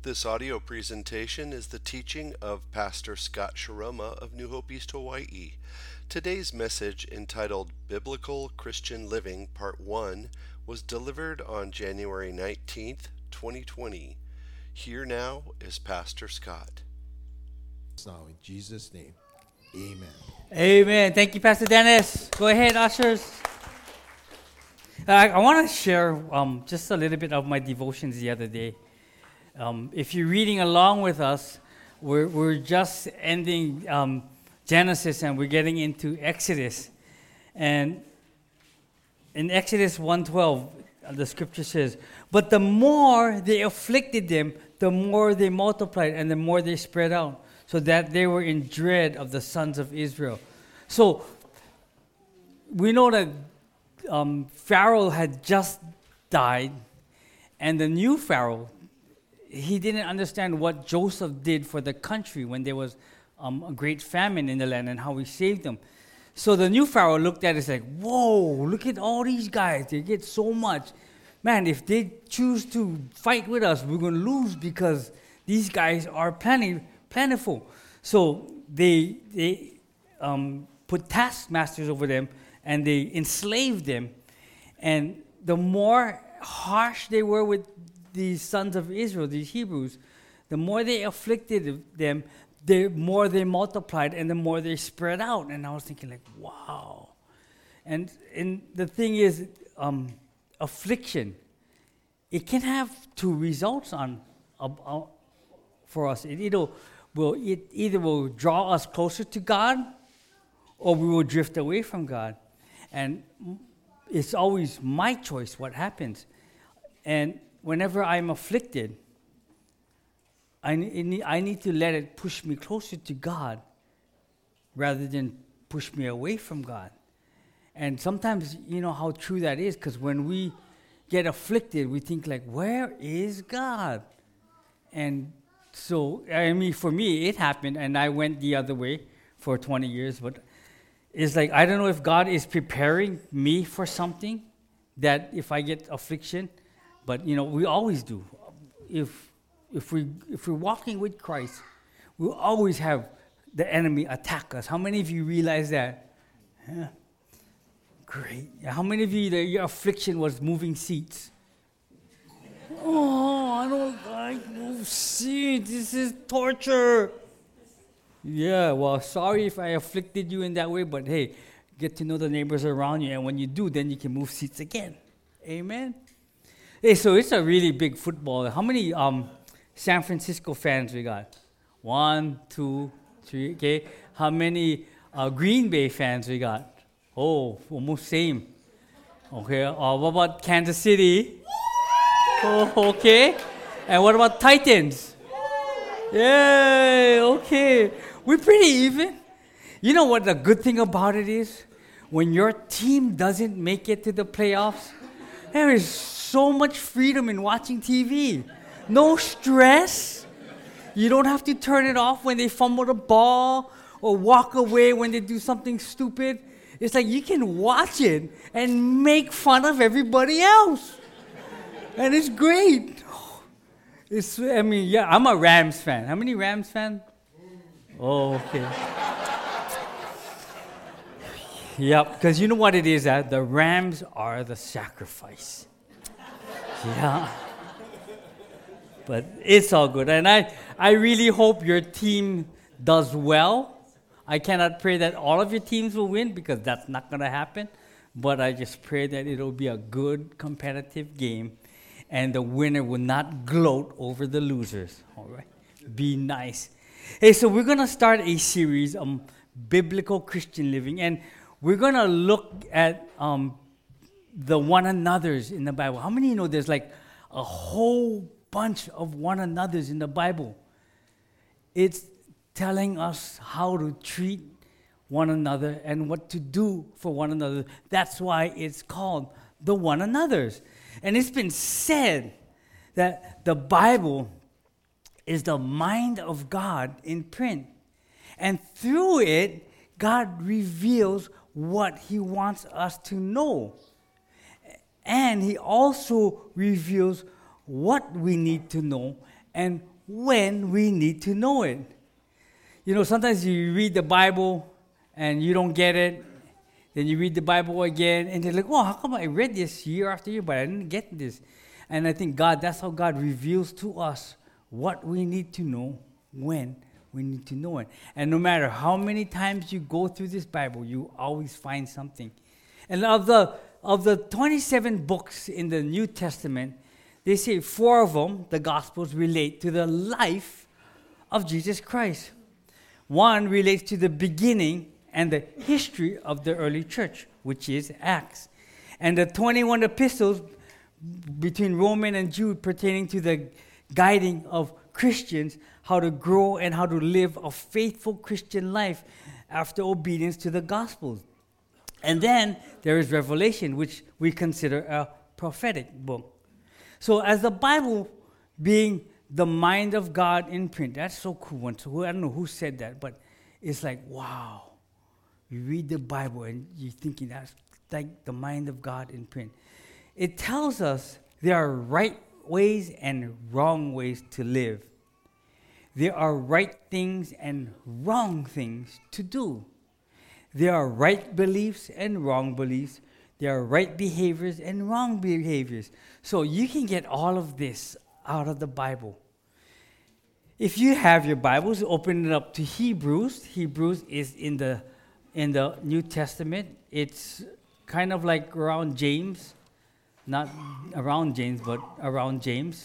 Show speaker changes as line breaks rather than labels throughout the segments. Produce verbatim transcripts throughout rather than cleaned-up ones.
This audio presentation is the teaching of Pastor Scott Sharoma of New Hope East Hawaii. Today's message, entitled Biblical Christian Living Part one, was delivered on January nineteenth, twenty twenty. Here now is Pastor Scott.
Now, in Jesus' name, amen.
Amen. Thank you, Pastor Dennis. Go ahead, ushers. Uh, I want to share um, just a little bit of my devotions the other day. Um, if you're reading along with us, we're, we're just ending um, Genesis and we're getting into Exodus. And in Exodus one twelve, the scripture says, "But the more they afflicted them, the more they multiplied and the more they spread out, so that they were in dread of the sons of Israel." So we know that um, Pharaoh had just died, and the new Pharaoh, he didn't understand what Joseph did for the country when there was um, a great famine in the land and how he saved them. So the new Pharaoh looked at it and said, "Whoa, look at all these guys. They get so much. Man, if they choose to fight with us, we're going to lose because these guys are plenty, plentiful." So they, they um, put taskmasters over them and they enslaved them. And the more harsh they were with these sons of Israel, these Hebrews, the more they afflicted them, the more they multiplied and the more they spread out. And I was thinking like, wow. And and the thing is, um, affliction, it can have two results on uh, uh, for us. It either will it either will draw us closer to God, or we will drift away from God. And it's always my choice what happens. And whenever I'm afflicted, I need, I need to let it push me closer to God rather than push me away from God. And sometimes, you know how true that is, because when we get afflicted, we think like, where is God? And so, I mean, for me, it happened, and I went the other way for twenty years, but it's like, I don't know if God is preparing me for something, that if I get affliction, but, you know, we always do. If if we if we're walking with Christ, we'll always have the enemy attack us. How many of you realize that? Yeah. Great. How many of you that your affliction was moving seats? Oh, I don't like move seats. This is torture. Yeah. Well, sorry if I afflicted you in that way, but hey, get to know the neighbors around you, and when you do, then you can move seats again. Amen. Hey, so it's a really big football. How many um, San Francisco fans we got? One, two, three. Okay. How many uh, Green Bay fans we got? Oh, almost same. Okay. Uh, what about Kansas City? Oh, okay. And what about Titans? Yay. Okay. We're pretty even. You know what the good thing about it is? When your team doesn't make it to the playoffs, there is so much freedom in watching T V. No stress. You don't have to turn it off when they fumble the ball or walk away when they do something stupid. It's like you can watch it and make fun of everybody else. And it's great. It's, I mean, yeah, I'm a Rams fan. How many Rams fans? Oh, okay. Yep, because you know what it is, that the Rams are the sacrifice. Yeah. But it's all good. And I, I really hope your team does well. I cannot pray that all of your teams will win, because that's not going to happen. But I just pray that it'll be a good competitive game and the winner will not gloat over the losers. All right? Be nice. Hey, so we're going to start a series on biblical Christian living. And we're going to look at um, the one another's in the Bible. How many of you know there's like a whole bunch of one another's in the Bible? It's telling us how to treat one another and what to do for one another. That's why it's called the one another's. And it's been said that the Bible is the mind of God in print. And through it, God reveals what he wants us to know. And he also reveals what we need to know and when we need to know it. You know, sometimes you read the Bible and you don't get it. Then you read the Bible again and you're like, oh, how come I read this year after year, but I didn't get this? And I think God, that's how God reveals to us what we need to know when we need to know it. And no matter how many times you go through this Bible, you always find something. And of the of the twenty-seven books in the New Testament, they say four of them, the Gospels, relate to the life of Jesus Christ. One relates to the beginning and the history of the early church, which is Acts. And the twenty-one epistles between Roman and Jew pertaining to the guiding of Christians, how to grow and how to live a faithful Christian life after obedience to the Gospels. And then there is Revelation, which we consider a prophetic book. So as the Bible being the mind of God in print, that's so cool. And so I don't know who said that, but it's like, wow. You read the Bible and you're thinking that's like the mind of God in print. It tells us there are right ways and wrong ways to live. There are right things and wrong things to do. There are right beliefs and wrong beliefs. There are right behaviors and wrong behaviors. So you can get all of this out of the Bible. If you have your Bibles, open it up to Hebrews. Hebrews is in the in the New Testament. It's kind of like around James. Not around James, but around James.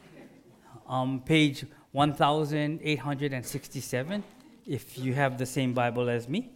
Um, page one thousand eight hundred sixty-seven, if you have the same Bible as me.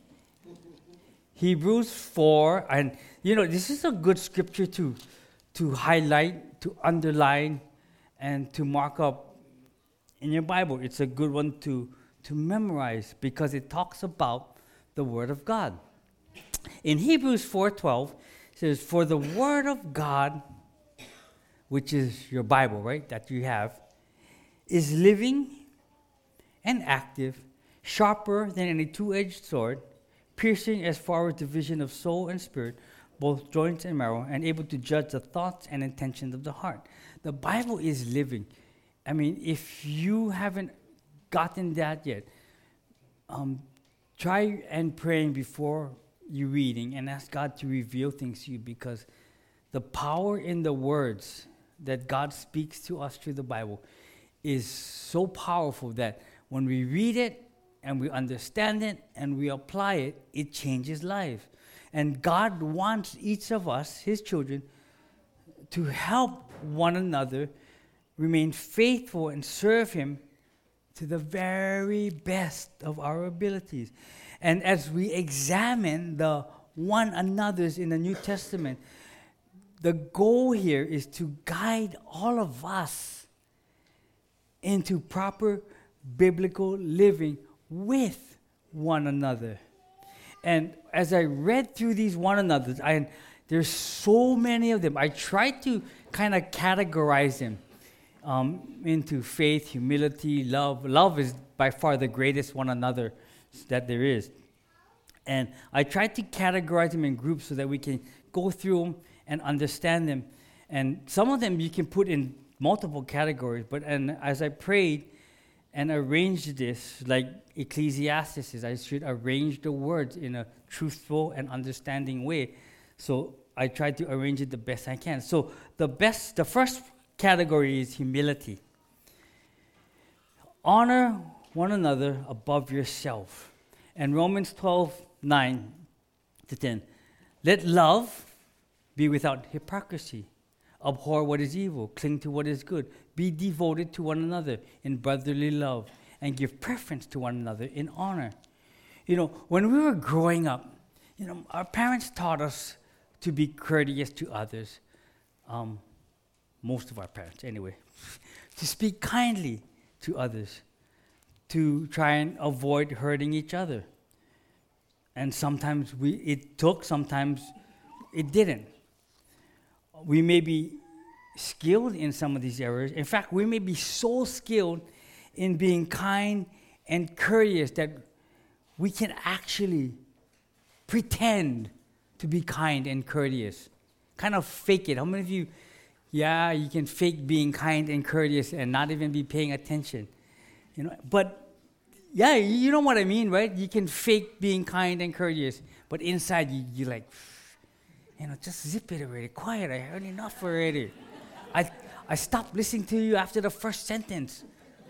Hebrews four, and you know, this is a good scripture to, to highlight, to underline, and to mark up in your Bible. It's a good one to, to memorize because it talks about the Word of God. In Hebrews four twelve, it says, for the Word of God, which is your Bible, right, that you have, is living and active, sharper than any two-edged sword, piercing as far as division of soul and spirit, both joints and marrow, and able to judge the thoughts and intentions of the heart. The Bible is living. I mean, if you haven't gotten that yet, um, try and praying before you reading and ask God to reveal things to you, because the power in the words that God speaks to us through the Bible is so powerful that when we read it and we understand it and we apply it, it changes life. And God wants each of us, His children, to help one another remain faithful and serve Him to the very best of our abilities. And as we examine the one another's in the New Testament, the goal here is to guide all of us into proper biblical living with one another. And as I read through these one another's, I, there's so many of them. I tried to kind of categorize them um, into faith, humility, love. Love is by far the greatest one another that there is. And I tried to categorize them in groups so that we can go through them and understand them. And some of them you can put in multiple categories. But and as I prayed and arranged this, like Ecclesiastes is, I should arrange the words in a truthful and understanding way. So I tried to arrange it the best I can. So the best, the first category is humility. Honor one another above yourself. And Romans twelve, nine to ten. Let love be without hypocrisy. Abhor what is evil. Cling to what is good. Be devoted to one another in brotherly love. And give preference to one another in honor. You know, when we were growing up, you know, our parents taught us to be courteous to others. Um, most of our parents, anyway. To speak kindly to others. To try and avoid hurting each other. And sometimes we it took, sometimes it didn't. We may be skilled in some of these areas. In fact, we may be so skilled in being kind and courteous that we can actually pretend to be kind and courteous. Kind of fake it. How many of you Yeah, you can fake being kind and courteous and not even be paying attention. You know, but yeah, you know what I mean, right? You can fake being kind and courteous, but inside you you like, you know, just zip it already. Quiet, I heard enough already. I I stopped listening to you after the first sentence.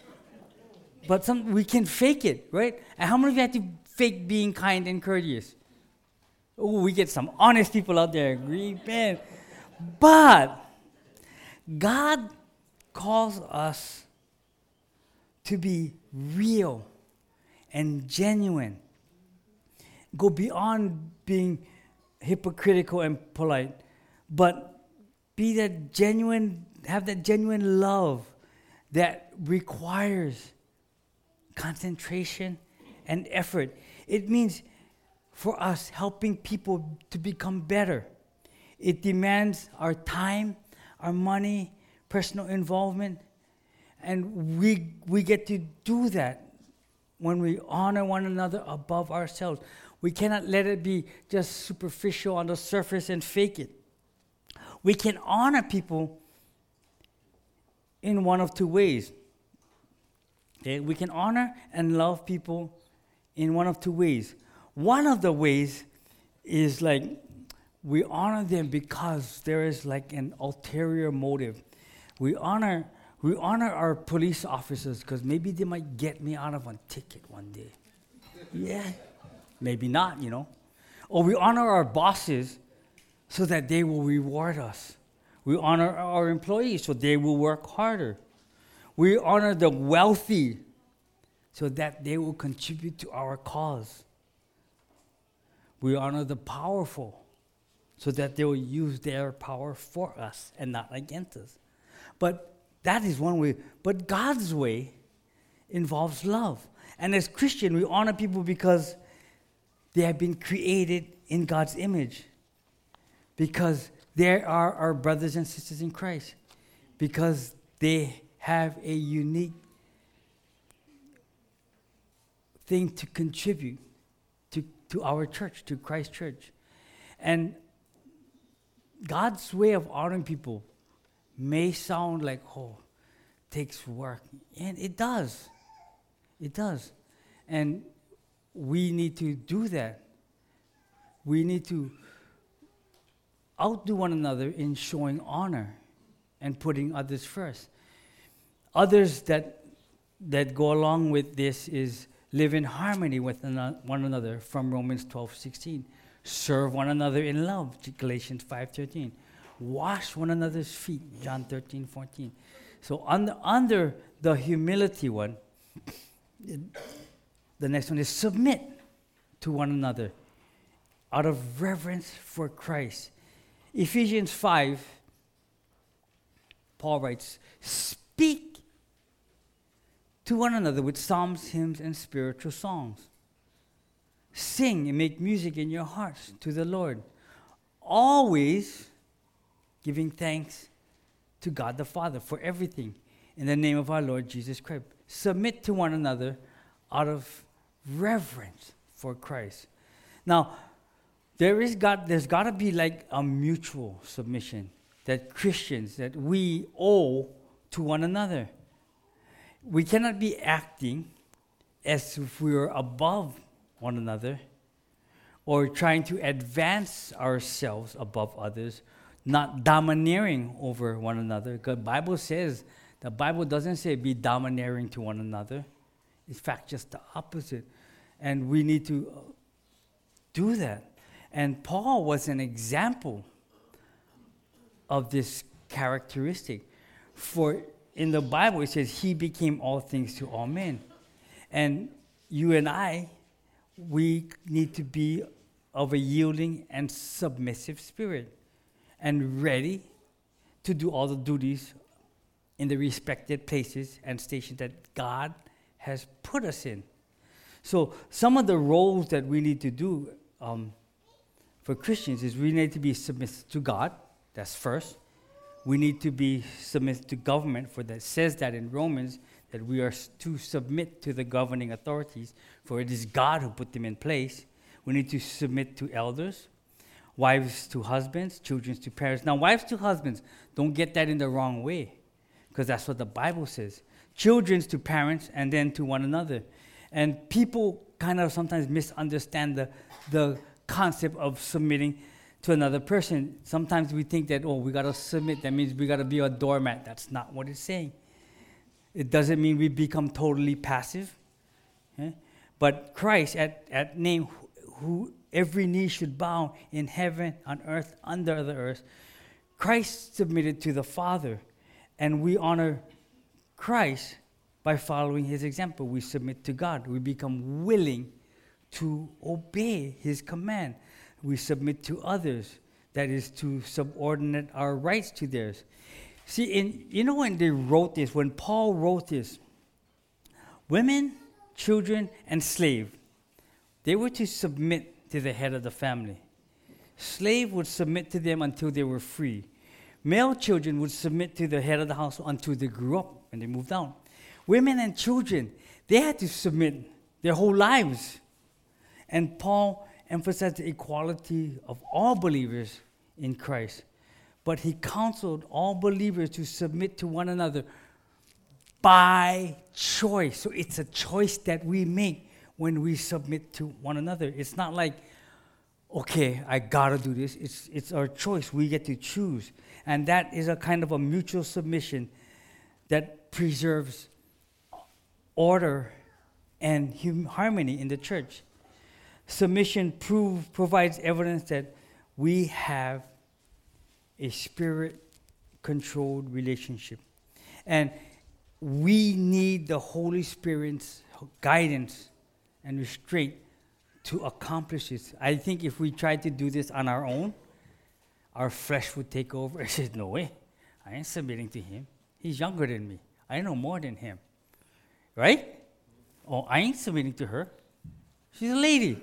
But some we can fake it, right? And how many of you have to fake being kind and courteous? Oh, we get some honest people out there, agree, man. But God calls us to be real and genuine. Go beyond being hypocritical and polite, but be that genuine, have that genuine love that requires concentration and effort. It means for us helping people to become better. It demands our time, our money, personal involvement, and we we get to do that when we honor one another above ourselves. We cannot let it be just superficial on the surface and fake it. We can honor people in one of two ways. Okay? We can honor and love people in one of two ways. One of the ways is like we honor them because there is like an ulterior motive. We honor we honor our police officers because maybe they might get me out of a ticket one day. Yeah, maybe not, you know. Or we honor our bosses so that they will reward us. We honor our employees so they will work harder. We honor the wealthy so that they will contribute to our cause. We honor the powerful so that they will use their power for us and not against us. But that is one way. But God's way involves love. And as Christians, we honor people because they have been created in God's image. Because they are our brothers and sisters in Christ. Because they have a unique thing to contribute to, to our church, to Christ Church. And God's way of honoring people may sound like, oh, takes work. And it does. It does. And we need to do that. We need to outdo one another in showing honor and putting others first. Others that that go along with this is live in harmony with one another from Romans twelve sixteen. Serve one another in love, Galatians five thirteen. Wash one another's feet, John thirteen fourteen. So under, under the humility one, the next one is submit to one another out of reverence for Christ. Ephesians five, Paul writes, speak to one another with psalms, hymns, and spiritual songs. Sing and make music in your hearts to the Lord, always giving thanks to God the Father for everything in the name of our Lord Jesus Christ. Submit to one another out of reverence for Christ. Now, there is got there's got to be like a mutual submission that Christians, that we owe to one another. We cannot be acting as if we were above one another or trying to advance ourselves above others, not domineering over one another. Because the Bible says, the Bible doesn't say be domineering to one another. In fact, just the opposite. And we need to do that. And Paul was an example of this characteristic. For in the Bible, it says he became all things to all men. And you and I, we need to be of a yielding and submissive spirit and ready to do all the duties in the respected places and stations that God has put us in. So some of the roles that we need to do um, for Christians is we need to be submissive to God. That's first. We need to be submissive to government, for that says that in Romans, that we are to submit to the governing authorities, for it is God who put them in place. We need to submit to elders. Wives to husbands, children to parents. Now, wives to husbands, don't get that in the wrong way, because that's what the Bible says. Children to parents, and then to one another. And people kind of sometimes misunderstand the, the concept of submitting to another person. Sometimes we think that, oh, we got to submit. That means we got to be a doormat. That's not what it's saying. It doesn't mean we become totally passive. Okay? But Christ, at, at name, who every knee should bow in heaven, on earth, under the earth, Christ submitted to the Father. And we honor Christ by following his example. We submit to God. We become willing to obey his command. We submit to others. That is to subordinate our rights to theirs. See, in, you know when they wrote this, when Paul wrote this, women, children, and slave, they were to submit to the head of the family. Slave would submit to them until they were free. Male children would submit to the head of the house until they grew up and they moved out. Women and children, they had to submit their whole lives. And Paul emphasized the equality of all believers in Christ. But he counseled all believers to submit to one another by choice. So it's a choice that we make when we submit to one another. It's not like, okay, I gotta do this. It's, it's our choice. We get to choose. And that is a kind of a mutual submission that preserves order and hum- harmony in the church. Submission prove, provides evidence that we have a spirit-controlled relationship. And we need the Holy Spirit's guidance and restraint to accomplish this. I think if we tried to do this on our own, our flesh would take over. I said, no way. I ain't submitting to him. He's younger than me. I know more than him. Right? Oh, I ain't submitting to her. She's a lady.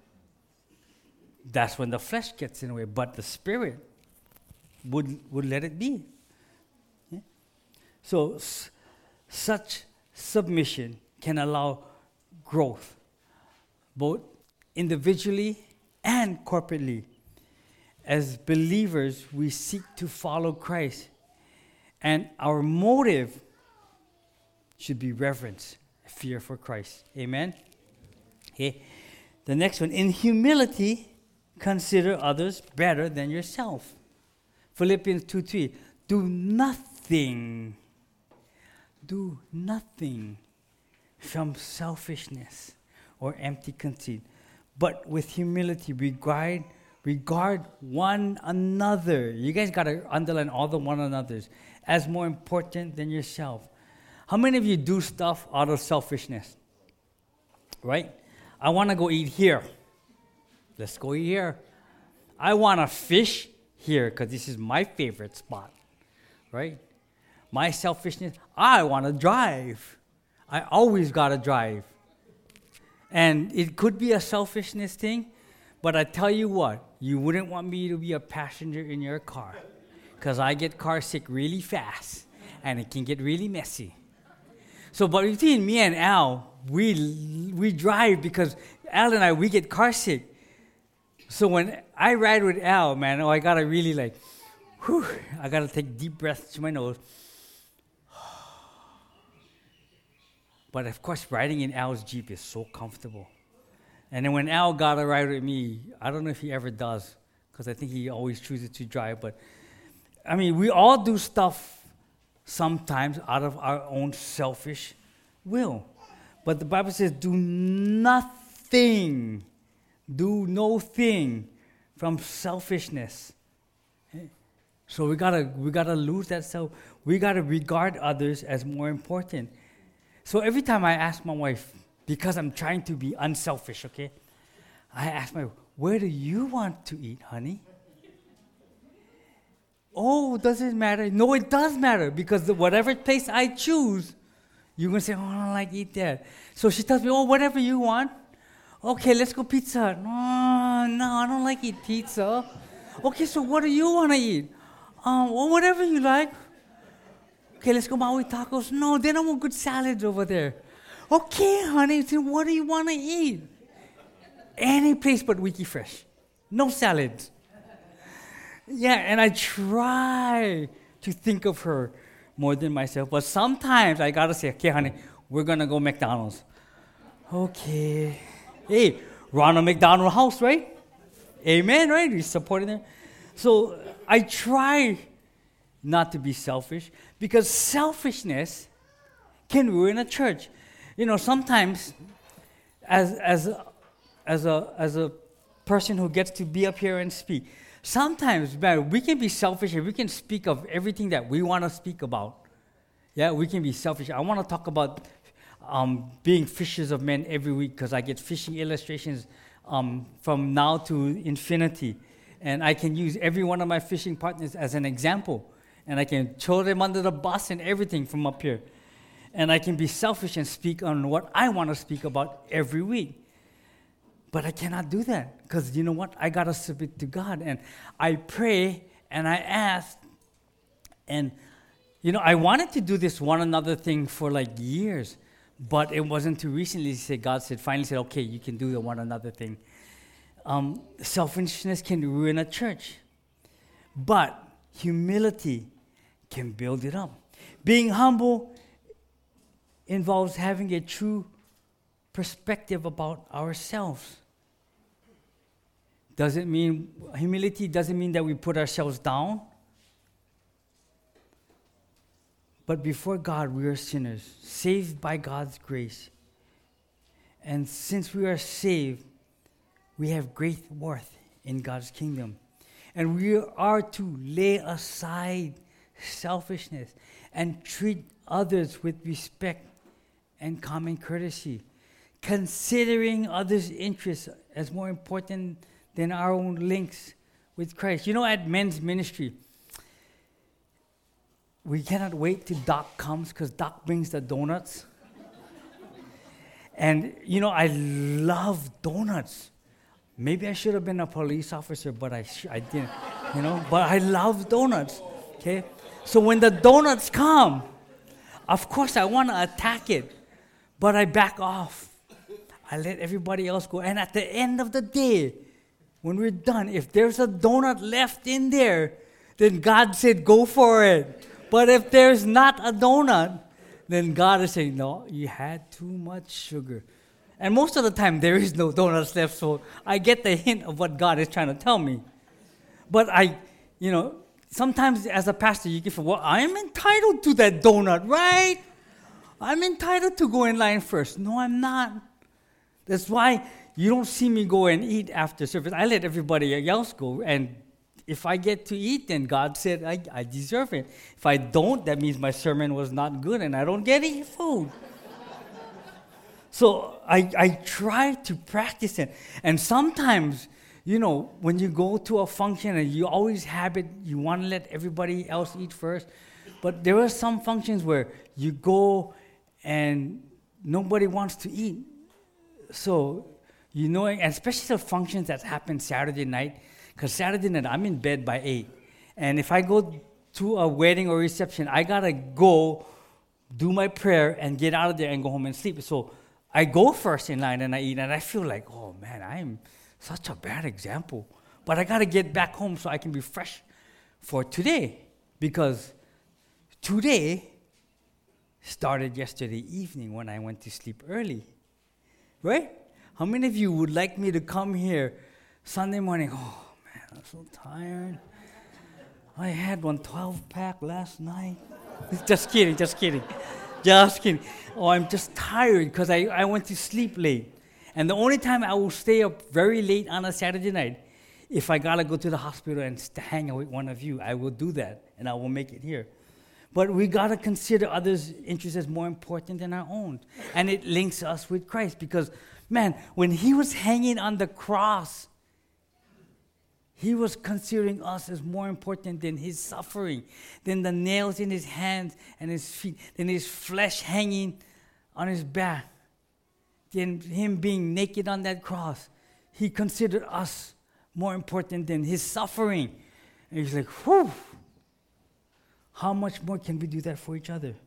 That's when the flesh gets in the way. But the Spirit would, would let it be. Yeah? So s- such submission can allow growth, both individually and corporately. As believers, we seek to follow Christ. And our motive should be reverence, fear for Christ. Amen? Okay. The next one, in humility, consider others better than yourself. Philippians two three, do nothing, do nothing from selfishness or empty conceit, but with humility regard, regard one another. You guys got to underline all the one another's as more important than yourself. How many of you do stuff out of selfishness? Right? I want to go eat here. Let's go eat here. I want to fish here because this is my favorite spot. Right? My selfishness, I want to drive. I always got to drive. And it could be a selfishness thing, but I tell you what, you wouldn't want me to be a passenger in your car because I get car sick really fast and it can get really messy. So, but between me and Al, we we drive because Al and I, we get car sick. So when I ride with Al, man, oh, I gotta really like, whew, I gotta take deep breaths to my nose. But of course, riding in Al's Jeep is so comfortable. And then when Al got a ride with me, I don't know if he ever does, because I think he always chooses to drive. But I mean, we all do stuff sometimes out of our own selfish will. But the Bible says, do nothing, do no thing from selfishness. Okay? So we gotta we gotta lose that self. We gotta regard others as more important. So every time I ask my wife, because I'm trying to be unselfish, okay, I ask my wife, where do you want to eat, honey? Oh, does it matter? No, it does matter, because the, whatever place I choose, you're going to say, oh, I don't like eat that. So she tells me, oh, whatever you want. Okay, let's go Pizza Hut. Oh, no, I don't like eat pizza. Okay, so what do you want to eat? Um, well, whatever you like. Okay, let's go Maui Tacos. No, they don't want good salads over there. Okay, honey, so what do you want to eat? Any place but Wiki Fresh. No salads. Yeah, and I try to think of her more than myself. But sometimes I gotta say, okay, honey, we're gonna go McDonald's. Okay. Hey, Ronald McDonald House, right? Amen, right? We're supporting them. So I try not to be selfish, because selfishness can ruin a church. You know, sometimes as as a, as a as a person who gets to be up here and speak, sometimes, man, we can be selfish and we can speak of everything that we want to speak about. Yeah, we can be selfish. I want to talk about um, being fishers of men every week, because I get fishing illustrations um, from now to infinity. And I can use every one of my fishing partners as an example. And I can throw them under the bus and everything from up here. And I can be selfish and speak on what I want to speak about every week. But I cannot do that, because you know what? I got to submit to God. And I pray and I ask. And, you know, I wanted to do this one another thing for like years. But it wasn't too recently. Said God said, finally said, okay, you can do the one another thing. Um, selfishness can ruin a church. But humility can build it up. Being humble involves having a true perspective about ourselves. Doesn't mean, humility doesn't mean that we put ourselves down. But before God, we are sinners, saved by God's grace. And since we are saved, we have great worth in God's kingdom. And we are to lay aside selfishness and treat others with respect and common courtesy, considering others' interests as more important than our own links with Christ. You know, at men's ministry, we cannot wait till Doc comes, because Doc brings the donuts. And, you know, I love donuts. Maybe I should have been a police officer, but I sh- I didn't, you know. But I love donuts, okay? So when the donuts come, of course I want to attack it, but I back off. I let everybody else go. And at the end of the day, when we're done, if there's a donut left in there, then God said, go for it. But if there's not a donut, then God is saying, no, you had too much sugar. And most of the time, there is no donuts left, so I get the hint of what God is trying to tell me. But I, you know, sometimes as a pastor, you can feel, well, I'm entitled to that donut, right? I'm entitled to go in line first. No, I'm not. That's why you don't see me go and eat after service. I let everybody else go, and if I get to eat, then God said I, I deserve it. If I don't, that means my sermon was not good and I don't get any food. So I, I try to practice it. And sometimes, you know, when you go to a function and you always have it, you want to let everybody else eat first. But there are some functions where you go and nobody wants to eat. So, you know, and especially the functions that happen Saturday night, because Saturday night I'm in bed by eight. And if I go to a wedding or reception, I got to go do my prayer and get out of there and go home and sleep. So I go first in line and I eat, and I feel like, oh man, I'm such a bad example. But I got to get back home so I can be fresh for today, because today started yesterday evening when I went to sleep early, right? How many of you would like me to come here Sunday morning? Oh man, I'm so tired. I had one twelve-pack last night. Just kidding, just kidding. Just kidding. Oh, I'm just tired because I, I went to sleep late. And the only time I will stay up very late on a Saturday night, if I got to go to the hospital and st- hang out with one of you, I will do that, and I will make it here. But we got to consider others' interests as more important than our own. And it links us with Christ because, man, when he was hanging on the cross, he was considering us as more important than his suffering, than the nails in his hands and his feet, than his flesh hanging on his back, than him being naked on that cross. He considered us more important than his suffering. And he's like, whew, how much more can we do that for each other?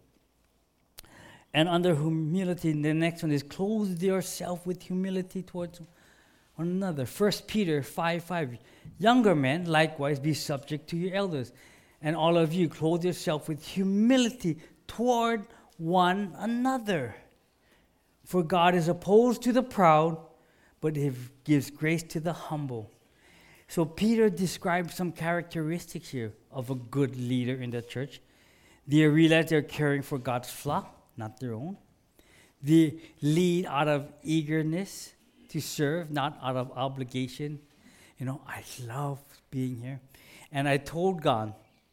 And under humility, the next one is clothe yourself with humility towards one another. First Peter five five. Younger men, likewise, be subject to your elders. And all of you, clothe yourself with humility toward one another. For God is opposed to the proud, but he gives grace to the humble. So Peter describes some characteristics here of a good leader in the church. They realize they're caring for God's flock, not their own. They lead out of eagerness to serve, not out of obligation. You know, I love being here. And I told God,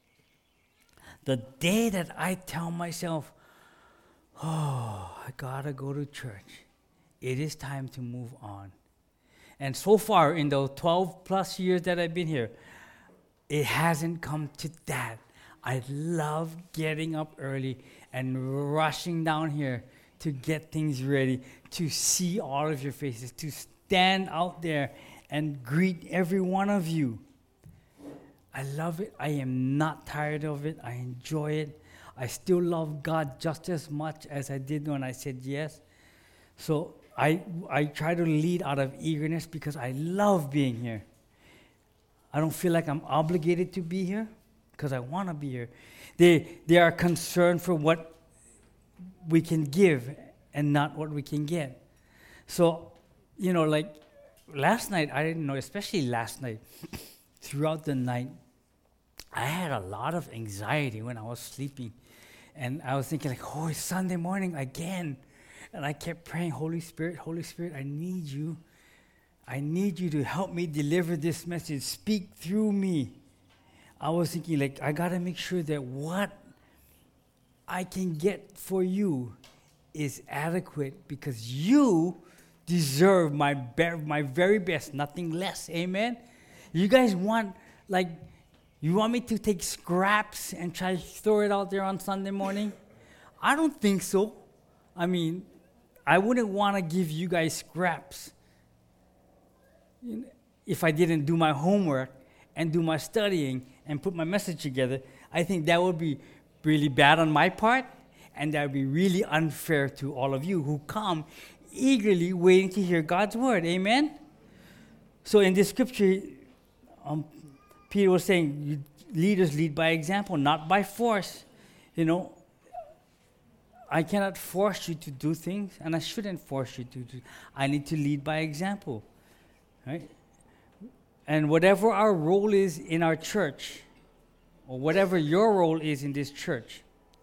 the day that I tell myself, oh, I gotta go to church, it is time to move on. And so far, in the twelve plus years that I've been here, it hasn't come to that. I love getting up early and rushing down here to get things ready, to see all of your faces, to stand out there and greet every one of you. I love it. I am not tired of it. I enjoy it. I still love God just as much as I did when I said yes. So I I try to lead out of eagerness because I love being here. I don't feel like I'm obligated to be here because I want to be here. They they are concerned for what we can give and not what we can get. So, you know, like last night, I didn't know, especially last night, throughout the night, I had a lot of anxiety when I was sleeping. And I was thinking like, oh, it's Sunday morning again. And I kept praying, Holy Spirit, Holy Spirit, I need you. I need you to help me deliver this message. Speak through me. I was thinking like, I got to make sure that what I can get for you is adequate because you deserve my be- my very best, nothing less. Amen? You guys want, like, you want me to take scraps and try to throw it out there on Sunday morning? I don't think so. I mean, I wouldn't want to give you guys scraps if I didn't do my homework and do my studying and put my message together. I think that would be really bad on my part, and that would be really unfair to all of you who come eagerly waiting to hear God's word. Amen? So in this scripture, um, Peter was saying, you leaders lead by example, not by force. You know, I cannot force you to do things, and I shouldn't force you to do. I need to lead by example, right? And whatever our role is in our church, or whatever your role is in this church,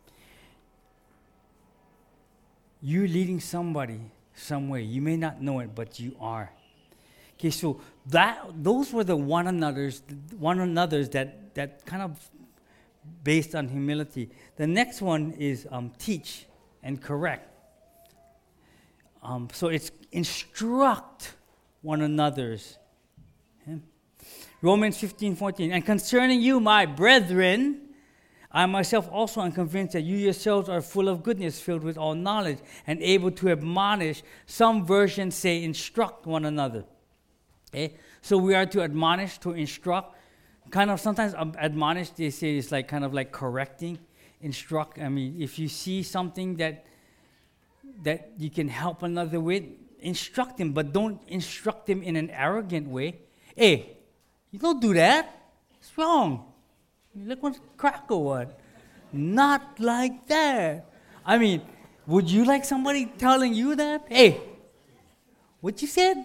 you're leading somebody somewhere. You may not know it, but you are. Okay, so that those were the one another's, one another's that that kind of based on humility. The next one is um, teach and correct. Um, so it's instruct one another's. Okay? Romans fifteen fourteen. And concerning you, my brethren, I myself also am convinced that you yourselves are full of goodness, filled with all knowledge, and able to admonish. Some versions say instruct one another. Okay? So we are to admonish, to instruct. Kind of sometimes um, admonish, they say, is like kind of like correcting. Instruct, I mean, if you see something that that you can help another with, instruct him, but don't instruct him in an arrogant way. Hey, you don't do that. It's wrong. You look what's crack or what? Not like that. I mean, would you like somebody telling you that? Hey, what you said?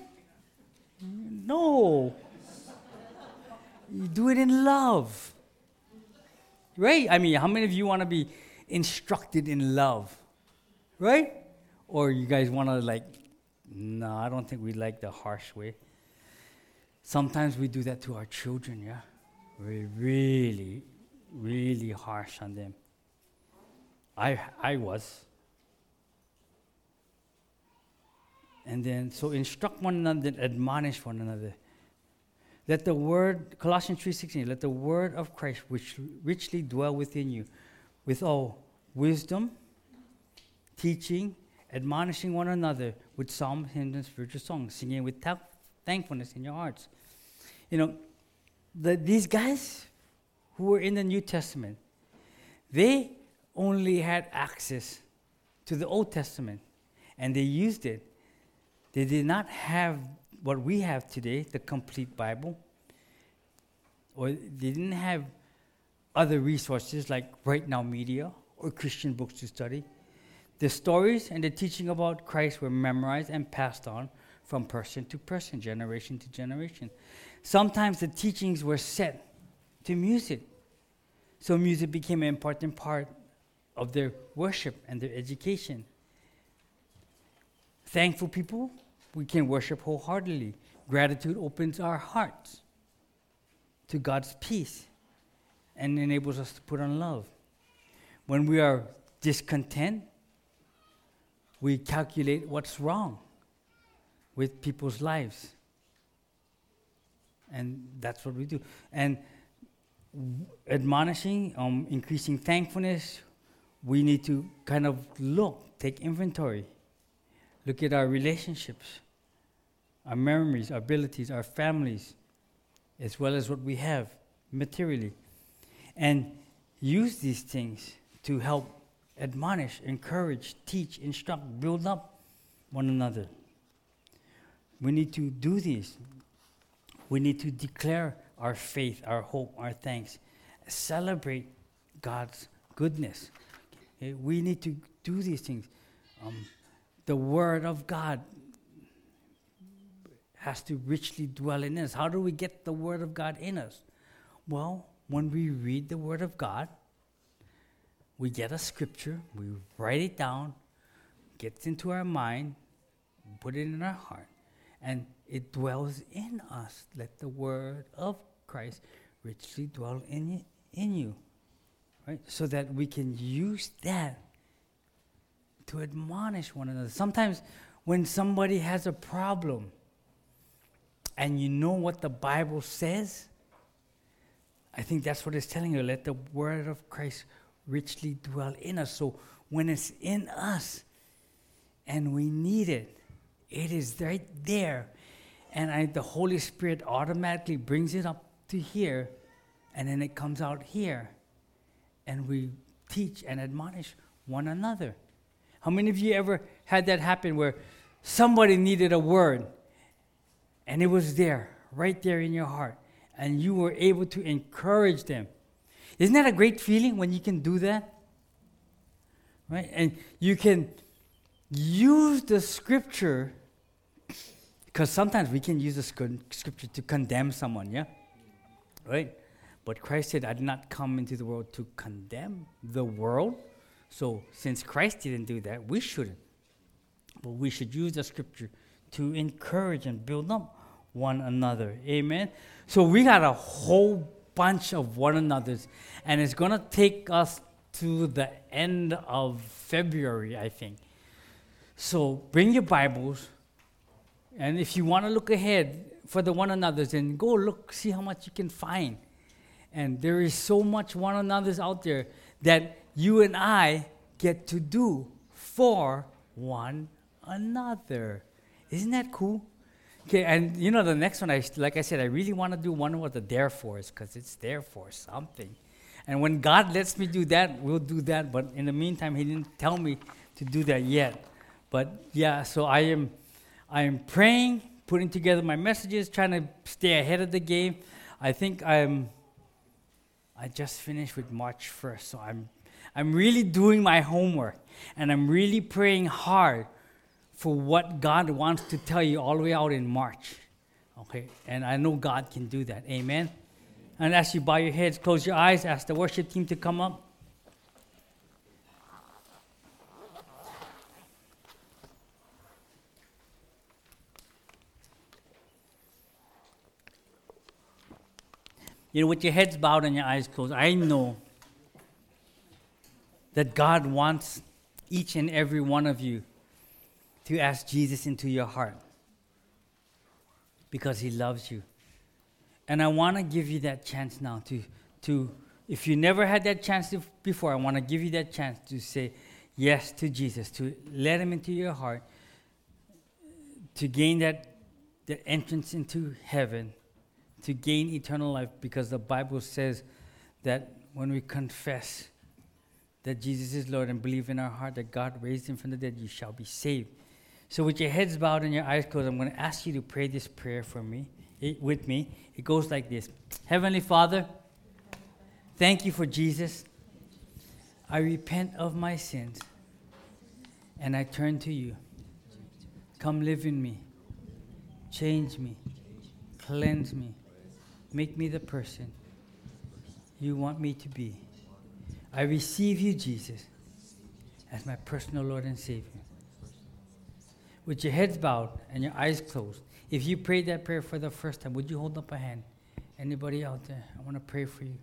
No. You do it in love. Right? I mean, how many of you want to be instructed in love? Right? Or you guys want to like, no, I don't think we like the harsh way. Sometimes we do that to our children, yeah? We're really, really harsh on them. I I was. And then, so instruct one another, admonish one another. Let the word, Colossians three sixteen, let the word of Christ which richly dwell within you, with all wisdom, teaching, admonishing one another with psalms, hymns, and spiritual songs, singing with ta- thankfulness in your hearts. You know, the, these guys who were in the New Testament, they only had access to the Old Testament, and they used it. They did not have what we have today, the complete Bible, or they didn't have other resources like Right Now Media or Christian books to study. The stories and the teaching about Christ were memorized and passed on from person to person, generation to generation. Sometimes the teachings were set to music. So music became an important part of their worship and their education. Thankful people, we can worship wholeheartedly. Gratitude opens our hearts to God's peace and enables us to put on love. When we are discontent, we calculate what's wrong with people's lives. And that's what we do. And w- admonishing, um, increasing thankfulness, we need to kind of look, take inventory, look at our relationships, our memories, our abilities, our families, as well as what we have materially, and use these things to help admonish, encourage, teach, instruct, build up one another. We need to do this. We need to declare our faith, our hope, our thanks, celebrate God's goodness. Okay, we need to do these things. Um, the Word of God has to richly dwell in us. How do we get the Word of God in us? Well, when we read the Word of God, we get a scripture, we write it down, gets into our mind, put it in our heart, and it dwells in us. Let the Word of Christ richly dwell in you, in you, right? So that we can use that to admonish one another. Sometimes when somebody has a problem and you know what the Bible says, I think that's what it's telling you. Let the Word of Christ richly dwell in us. So when it's in us and we need it, it is right there. And I, the Holy Spirit automatically brings it up to here, and then it comes out here. And we teach and admonish one another. How many of you ever had that happen where somebody needed a word, and it was there, right there in your heart, and you were able to encourage them? Isn't that a great feeling when you can do that? Right? And you can use the scripture, because sometimes we can use the scripture to condemn someone, yeah? Right? But Christ said, I did not come into the world to condemn the world. So since Christ didn't do that, we shouldn't. But we should use the scripture to encourage and build up one another. Amen? So we got a whole bunch of one another's, and it's going to take us to the end of February, I think. So bring your Bibles, and if you want to look ahead for the one another's, then go look, see how much you can find. And there is so much one another's out there that you and I get to do for one another. Isn't that cool? Okay, and you know the next one, I like I said, I really want to do one with the therefores, because it's there for something. And when God lets me do that, we'll do that. But in the meantime, He didn't tell me to do that yet. But yeah, so I am, I am praying, putting together my messages, trying to stay ahead of the game. I think I'm. I just finished with March first, so I'm, I'm really doing my homework, and I'm really praying hard for what God wants to tell you all the way out in March. Okay, and I know God can do that. Amen. And as you bow your heads, close your eyes, ask the worship team to come up. You know, with your heads bowed and your eyes closed, I know that God wants each and every one of you to ask Jesus into your heart, because He loves you. And I want to give you that chance now to, to, if you never had that chance to, before, I want to give you that chance to say yes to Jesus, to let Him into your heart, to gain that, that entrance into heaven, to gain eternal life, because the Bible says that when we confess that Jesus is Lord and believe in our heart that God raised Him from the dead, you shall be saved. So with your heads bowed and your eyes closed, I'm going to ask you to pray this prayer for me, it, with me. It goes like this. Heavenly Father, thank you for Jesus. I repent of my sins, and I turn to you. Come live in me. Change me. Cleanse me. Make me the person you want me to be. I receive you, Jesus, as my personal Lord and Savior. With your heads bowed and your eyes closed, if you prayed that prayer for the first time, would you hold up a hand? Anybody out there? I want to pray for you.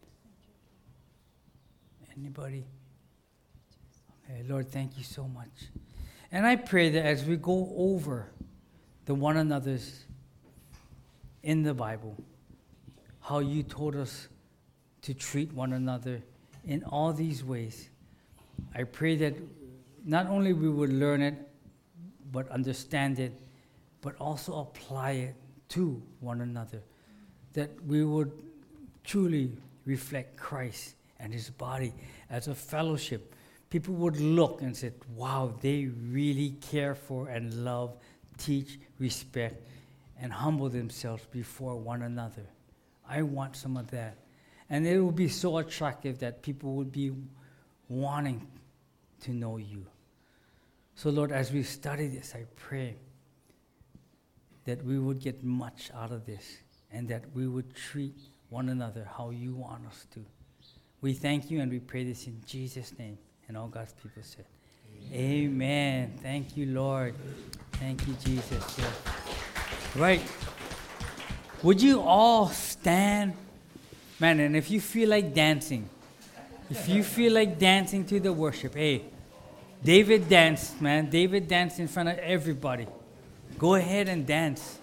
Anybody? Okay, Lord, thank you so much. And I pray that as we go over the one another's in the Bible, how you told us to treat one another in all these ways, I pray that not only we would learn it, but understand it, but also apply it to one another, that we would truly reflect Christ and his body as a fellowship. People would look and say, wow, they really care for and love, teach, respect, and humble themselves before one another. I want some of that. And it would be so attractive that people would be wanting to know you. So Lord, as we study this, I pray that we would get much out of this and that we would treat one another how you want us to. We thank you and we pray this in Jesus' name. And all God's people said, Amen. Amen. Thank you, Lord. Thank you, Jesus. Yeah. Right. Would you all stand? Man, and if you feel like dancing, if you feel like dancing to the worship, hey, David danced, man. David danced in front of everybody. Go ahead and dance.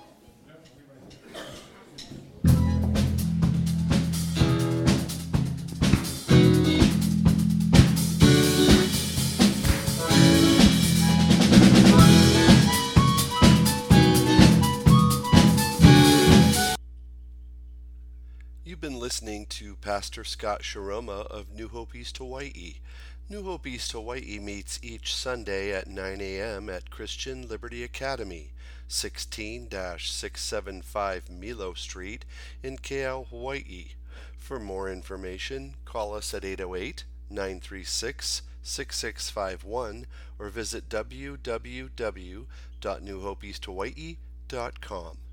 You've been listening to Pastor Scott Sharoma of New Hope East Hawaii. New Hope East Hawaii meets each Sunday at nine a.m. at Christian Liberty Academy, sixteen six seventy-five Milo Street in Keau, Hawaii. For more information, call us at eight oh eight, nine three six, six six five one or visit w w w dot new hope east hawaii dot com.